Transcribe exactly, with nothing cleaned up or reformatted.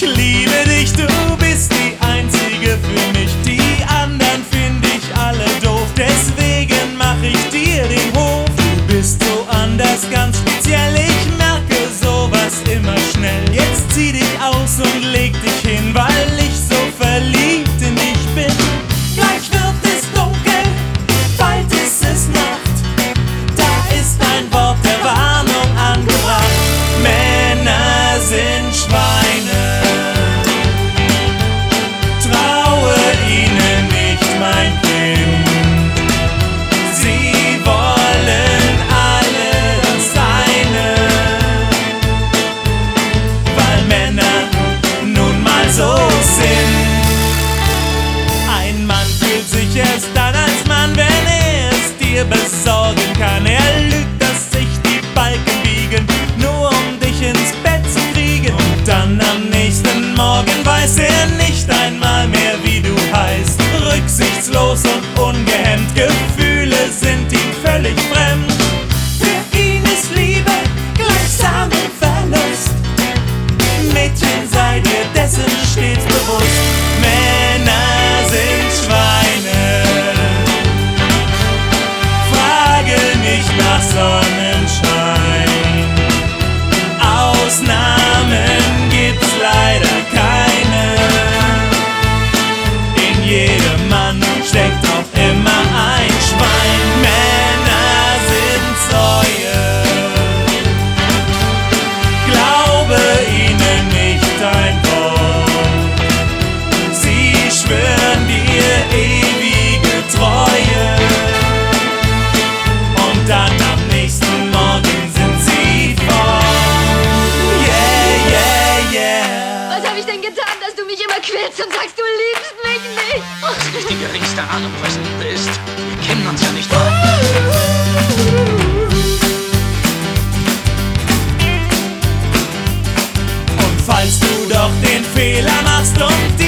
liebe dich, du bist die einzige für mich. Die anderen finde ich alle doof, deswegen mach ich dir den Hof. Du bist so anders, ganz speziell, ich merke sowas immer schnell. Jetzt zieh dich aus und leg dich hin, weil ich so verliebt in dich bin. Gleich wird es dunkel, bald ist es Nacht, da ist ein Wort der Warnung angebracht. Männer sind Schweine, traue ihnen nicht, mein Kind. Sie wollen alle das eine, weil Männer nun mal so sind. Ein Mann fühlt sich erst dann als Mann, wenn er es dir besorgen kann. Er lügt, dass sich die Balken biegen, nur um dich ins Bett zu kriegen. Und dann am nächsten Morgen weiß er nicht einmal mehr, wie du heißt. Rücksichtslos und ungehemmt, Gefühle sind ihm völlig fremd. Für ihn ist Liebe gleichsam im Verlust. Mädchen, sei dir dessen stets bewusst. Männer sind Schweine, frage nicht nach Sonnenschein. Ausnahmen gibt's leider keine. In jedem Mann steckt auch immer ein Schwein. Männer sind Säue, glaube ihnen nicht ein Wort. Sie schwören dir ewige Treue, und dann am nächsten Morgen sind sie fort. Yeah, yeah, yeah. Was hab ich denn getan, dass du mich immer quälst und sagst, du liebst mich nicht? Du hast nicht die geringste Ahnung, was Liebe ist. Wir kennen uns ja nicht mal. Und falls du doch den Fehler machst und